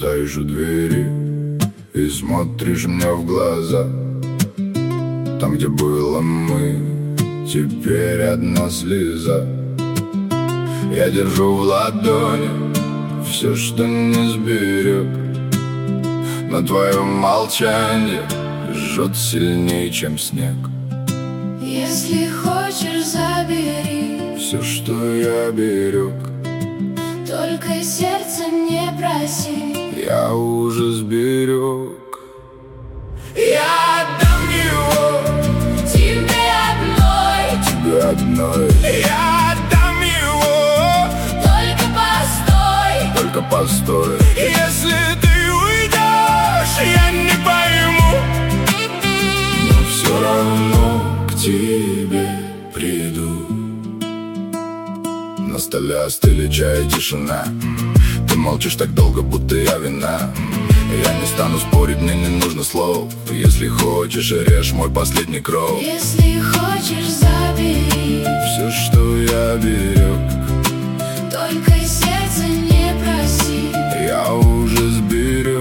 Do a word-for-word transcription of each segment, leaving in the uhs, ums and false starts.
стоишь у двери и смотришь мне в глаза. Там, где было мы, теперь одна слеза. Я держу в ладони все, что не сберег, но твое молчание жжет сильнее, чем снег. Если хочешь, забери все, что я берег, только сердце не проси. я уже сберег. Я отдам его Тебе одной, тебе одной. Я отдам его, только постой. только постой. Если ты уйдешь, я не пойму, но все равно к тебе приду. На столе остыли чай и тишина. Ты молчишь так долго, будто я вина. Я не стану спорить, мне не нужно слов. Если хочешь, режь мой последний кров. Если хочешь, забери все, что я берег, только сердце не проси. я уже сберег.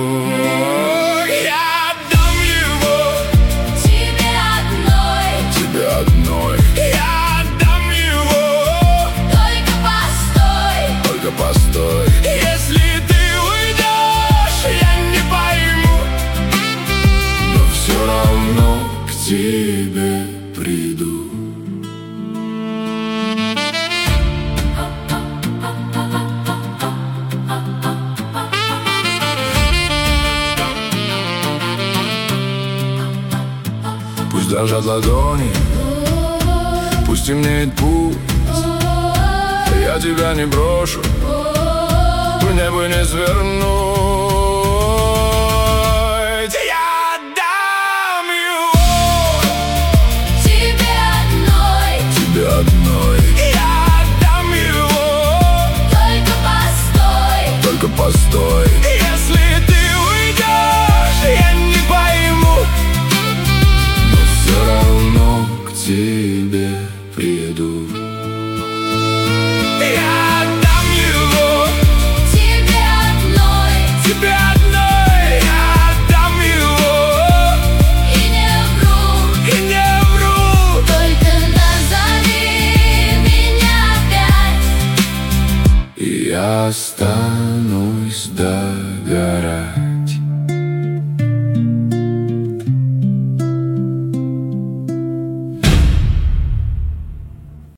Я отдам его Тебе одной, тебе одной. Я отдам его, только постой. только постой. Если ты уйдешь, я не пойму, но все равно к тебе приду. Пусть дрожат ладони, пусть темнеет путь, я тебя не брошу, мне бы не свернуть. Я отдам его Тебе одной, тебе одной. Я отдам его, только постой. только постой. Если ты уйдешь, я не пойму, но все равно к тебе приду. Я отдам его Тебе одной, тебе одной. Я отдам его и не вру, и не вру. только назови меня опять. И я останусь